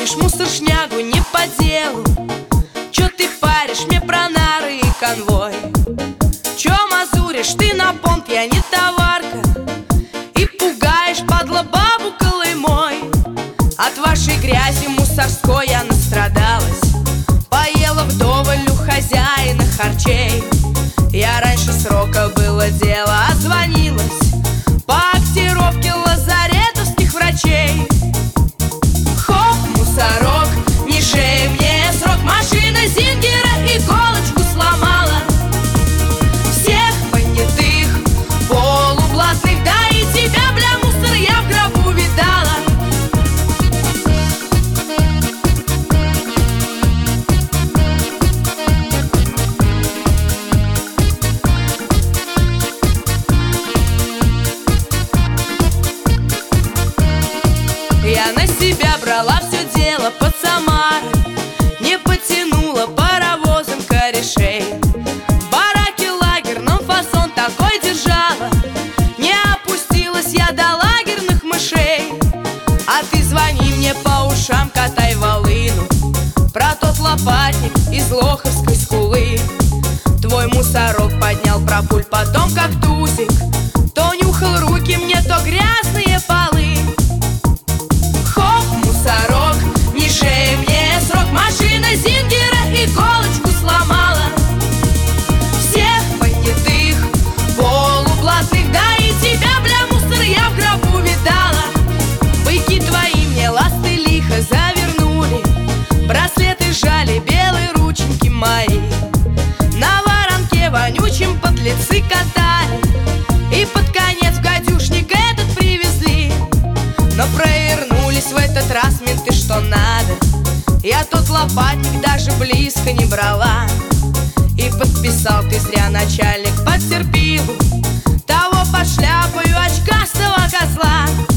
Вывозишь мусор, шнягу не по делу. Чё ты паришь мне про нары и конвой? Чё мазуришь ты на понт, я не товарка. И пугаешь, падла, бабу Колымой. От вашей грязи мусорской я настрадалась. Поела вдоволь у хозяина харчей. Я раньше срока, было дело, отзвонилась по актировке лазаретовских врачей. Хоп, мусорок, не шей мне срок. Машина Зингера иголочку сломала. Всех понятых, полублатных, да и тебя, бля, мусор, я в гробу видала. Я на себя брала все дело под Самарой, не потянула паровозом корешей. В бараке лагерном фасон такой держала, не опустилась я до лагерных мышей. А ты звони мне по ушам, катай волыну про тот лопатник из Лоховской скулы. Твой мусорок поднял про пуль, потом как тузик то нюхал руки мне, то грязные полы. Мусорок, не шей мне срок. Машина Зингера иголочку сломала. Всех понятых, полублатных, да и тебя, бля, мусор, я в гробу видала. Быки твои мне ласты лихо завернули, браслеты жали, белые рученьки мои. На воронке вонючим подлецы катали, и под конец в гадюшник этот привезли. Но провернулись в этот раз менты что надо. Я тот лопатник даже близко не брала. И подписал ты зря, начальник, потерпил того под шляпою очкастого козла.